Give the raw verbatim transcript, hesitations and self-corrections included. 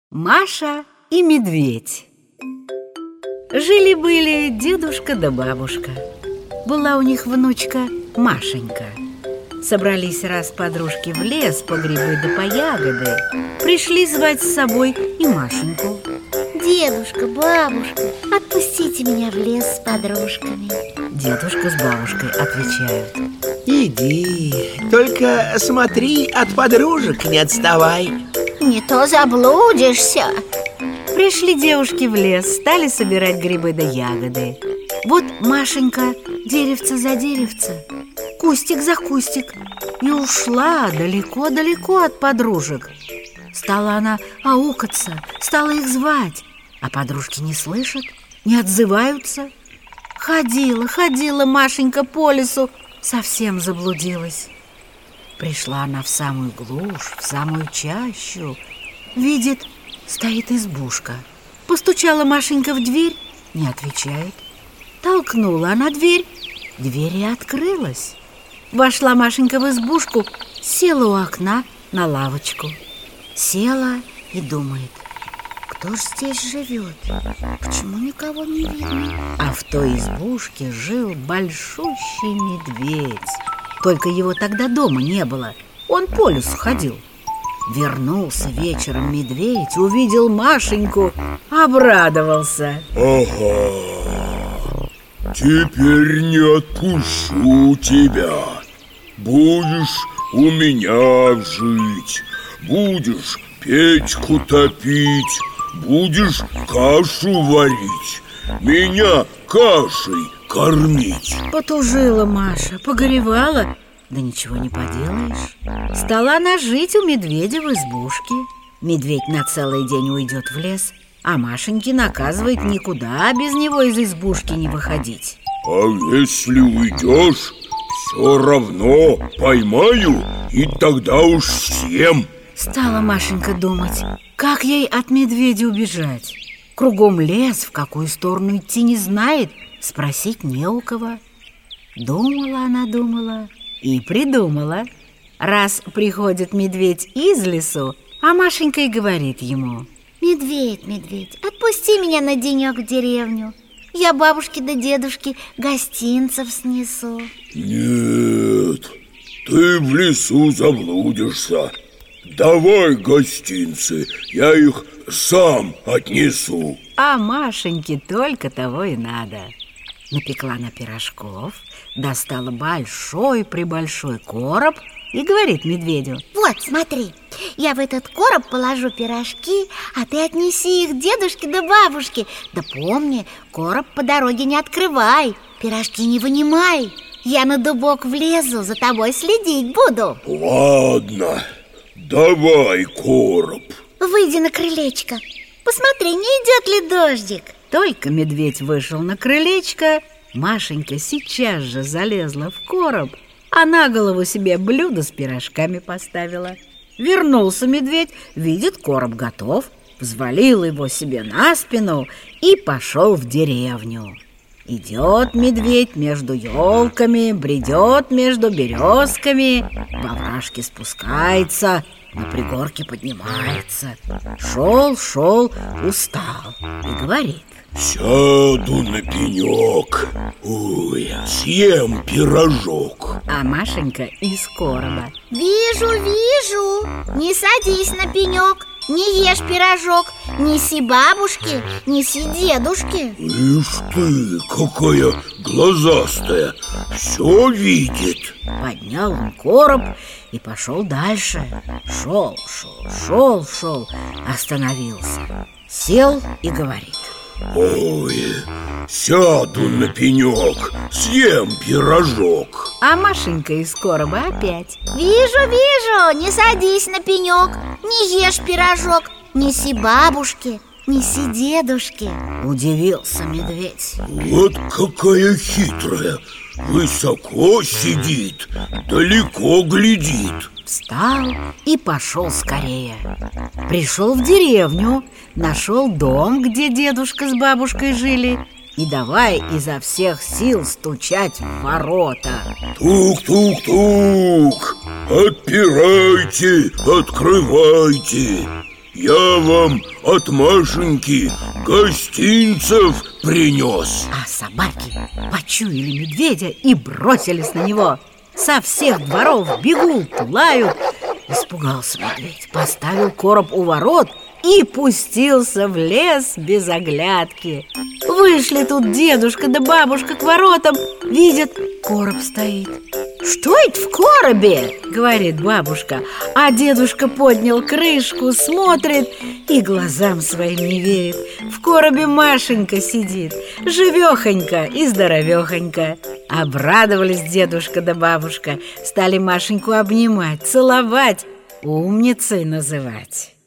Маша и медведь. Жили-были дедушка да бабушка. Была у них внучка Машенька. Собрались раз подружки в лес по грибы да по ягоды. Пришли звать с собой и Машеньку. Дедушка, бабушка, отпустите меня в лес с подружками. Дедушка с бабушкой отвечают: иди, только смотри, от подружек не отставай. Не то заблудишься. Пришли девушки в лес, стали собирать грибы да ягоды. Вот Машенька деревце за деревце, кустик за кустик, и ушла далеко-далеко от подружек. Стала она аукаться, стала их звать, а подружки не слышат, не отзываются. Ходила, ходила Машенька по лесу, совсем заблудилась. Пришла она в самую глушь, в самую чащу. Видит, стоит избушка. Постучала Машенька в дверь, не отвечает. Толкнула она дверь, дверь и открылась. Вошла Машенька в избушку, села у окна на лавочку. Села и думает: кто ж здесь живет? Почему никого не видно? А в той избушке жил большущий медведь. Только его тогда дома не было, он по лесу ходил. Вернулся вечером медведь, увидел Машеньку, обрадовался. Ага, теперь не отпущу тебя. Будешь у меня жить, будешь печку топить, будешь кашу варить, меня кашей кормить. Потужила Маша, погоревала, да ничего не поделаешь. Стала она жить у медведя в избушке. Медведь на целый день уйдет в лес, а Машеньке наказывает никуда без него из избушки не выходить. А если уйдешь, все равно поймаю, и тогда уж съем. Стала Машенька думать, как ей от медведя убежать. Кругом лес, в какую сторону идти не знает, спросить не у кого. Думала она, думала и придумала. Раз приходит медведь из лесу, а Машенька и говорит ему: медведь, медведь, отпусти меня на денек в деревню. Я бабушке да дедушке гостинцев снесу. Нет, ты в лесу заблудишься. Давай гостинцы, я их сам отнесу. А Машеньке только того и надо. Напекла на пирожков, достала большой-пребольшой короб и говорит медведю: вот, смотри, я в этот короб положу пирожки, а ты отнеси их дедушке да бабушке. Да помни, короб по дороге не открывай, пирожки не вынимай. Я на дубок влезу, за тобой следить буду. Ладно, давай короб. Выйди на крылечко, посмотри, не идет ли дождик. Только медведь вышел на крылечко, Машенька сейчас же залезла в короб, а на голову себе блюдо с пирожками поставила. Вернулся медведь, видит, короб готов, взвалил его себе на спину и пошел в деревню. Идет медведь между елками, бредет между березками, во овражке спускается, на пригорке поднимается. Шел, шел, устал и говорит: сяду на пенек, ой, съем пирожок. А Машенька из короба: вижу, вижу, не садись на пенек, не ешь пирожок, неси бабушке, неси дедушке. Ишь ты, какая глазастая, все видит. Поднял он короб и пошел дальше. Шел, шел, шел, шел, остановился, сел и говорит: ой, сяду на пенек, съем пирожок. А Машенька из короба опять: вижу, вижу, не садись на пенек, не ешь пирожок, неси бабушке, неси дедушке. Удивился медведь. Вот какая хитрая, высоко сидит, далеко глядит. Встал и пошел скорее. Пришел в деревню, нашел дом, где дедушка с бабушкой жили, и давай изо всех сил стучать в ворота. Тук-тук-тук! Отпирайте, открывайте! я вам от Машеньки гостинцев принес. А собаки почуяли медведя и бросились на него. Со всех дворов бегут, лают. Испугался медведь, поставил короб у ворот и пустился в лес без оглядки. Вышли тут дедушка да бабушка к воротам, видят, короб стоит. «Что это в коробе?» — говорит бабушка. А дедушка поднял крышку, смотрит и глазам своим не верит. В коробе Машенька сидит, живехонька и здоровехонька. Обрадовались дедушка да бабушка, стали Машеньку обнимать, целовать, умницей называть.